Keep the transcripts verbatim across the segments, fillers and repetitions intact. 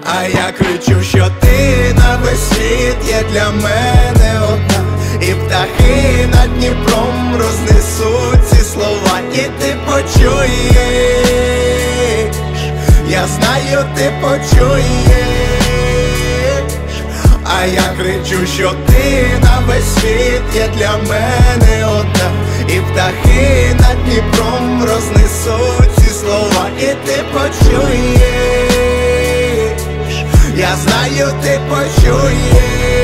А я кричу, що ти на весь світ є для мене одна. І птахи над Дніпром рознесуть ці слова, і ти почуєш, я знаю, ти почуєш. А я кричу, що ти на весь світ є для мене одна. І птахи над Дніпром рознесуть ці слова, і ти почуєш, я знаю, ти почуєш.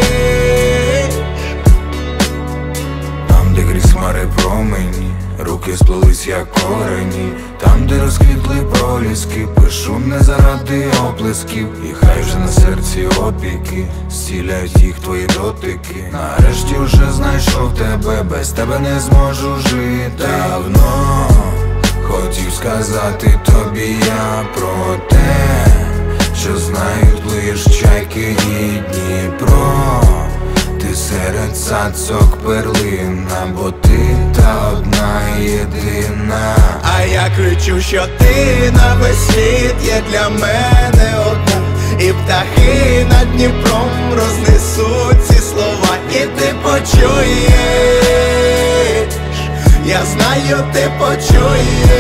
Там, де крізь хмари промені, руки сплелись як корені. Там, де розквітли проліски, пишу не заради оплесків. І хай вже на серці опіки зціляють їх твої дотики. Нарешті вже знайшов тебе, без тебе не зможу жити. Давно хотів сказати тобі я про те, що знають лиш чайки і Дніпро. Ти серед цацок перлина, бо ти та одна єдина. А я кричу, що ти на весь світ є для мене одна. І птахи над Дніпром рознесуть ці слова, і ти почуєш, я знаю, ти почуєш.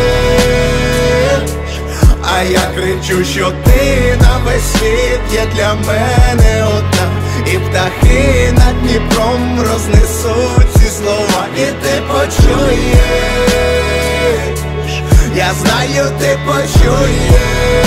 А я кричу, що ти на весь світ є для мене одна. І птахи над Дніпром рознесуть ці слова, і ти почуєш, я знаю, ти почуєш.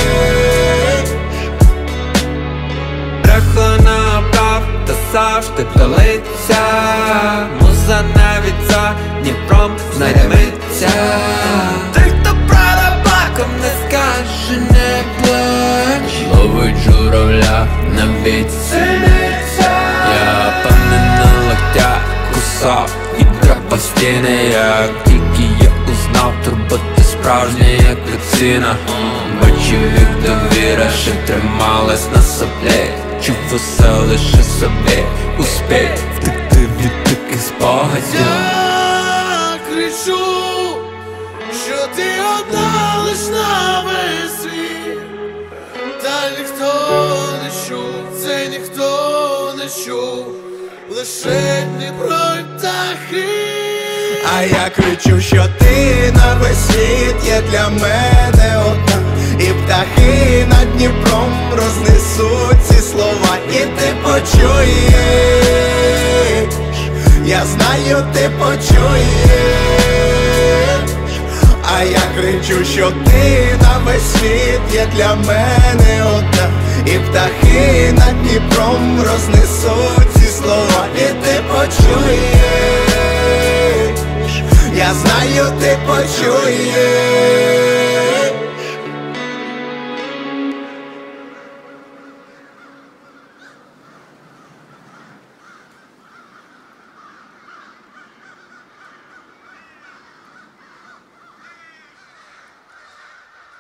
Брехлена правда завжди пролиться, муза навіть за Дніпром знайметься. Той, хто правда баком не скаже, не плач, ловить журавля на віці. Я певний на локтях кусав і драпав стіни. Як тільки я узнав, турбота справжня, як вакцина. Бачив, як довіра ще трималась на соплі. Чув усе лише собі, успій втекти від таких спогадів. Я кричу, що ти одна лиш на весь світ. Та ніхто не чув, це ніхто не чув, лише Дніпро й птахи. А я кричу, що ти на весь світ є для мене одна. І птахи над Дніпром рознесуть ці слова, і ти почуєш, я знаю, ти почуєш. А я кричу, що ти на весь світ є для мене одна. І птахи над Дніпром рознесуть ці слова, і ти почуєш, я знаю, ти почуєш.